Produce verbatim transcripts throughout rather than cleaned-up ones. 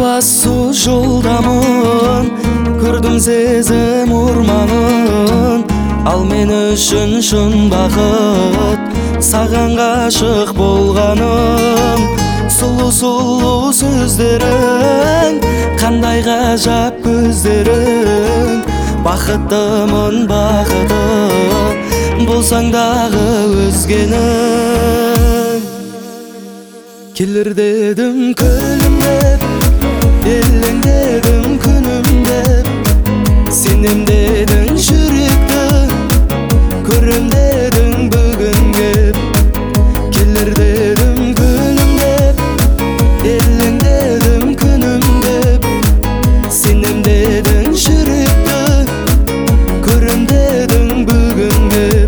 басуу жолдамын, көрдүм сезим урманын. Ал мен үшін шын бақыт, саған ғашық болғаным. Сулу-сулу сөздерің, қандай ғажап көздерің. Бақыттымын бақыты, болсаң дағы өзгенің. Келер дедім күлім деп, елеңдедім күнім деп. Сенем дедің жүректі, көрем дедің бүгін кеп. Келер дедім күлім деп, елеңдедім күнім деп. Сенем дедің жүректі, көрем дедің бүгін кеп.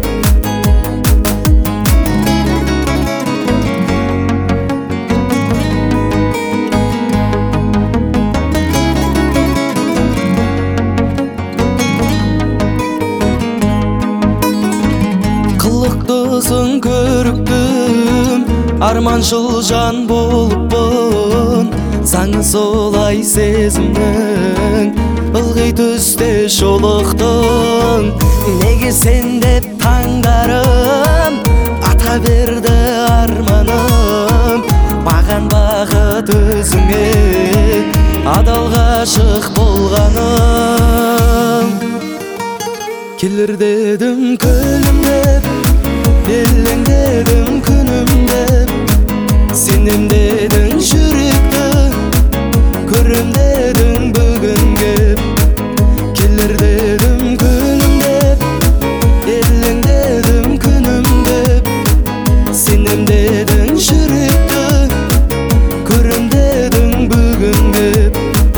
Қылықтысың көріктім, арманшыл жан болыппын. Заңы солай сезімнің, ылғи түсте жолықтың. Неге сен деп таңдарым, ата берді арманым. Маған бақыт өзіңе, адал ғашық болғаным. Келер дедім күлім деп, елеңдедім күнім деп. Сенем дедің жүректі, көрем дедің бүгін кеп. Келер дедім күлім деп, елеңдедім күнім деп. Сенем дедің жүректі, көрем дедің бүгін кеп.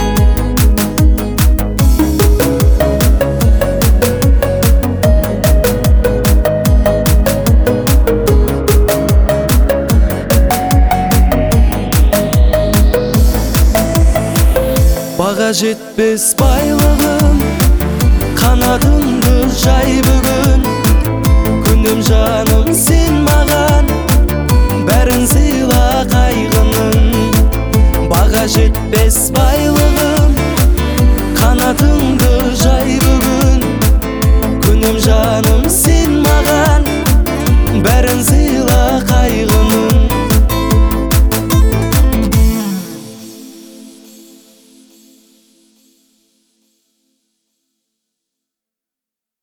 Баға жетпес байлығым, қанатымды жай бүгін. Күнім жаным сен маған, бәрін сыйла қайғын.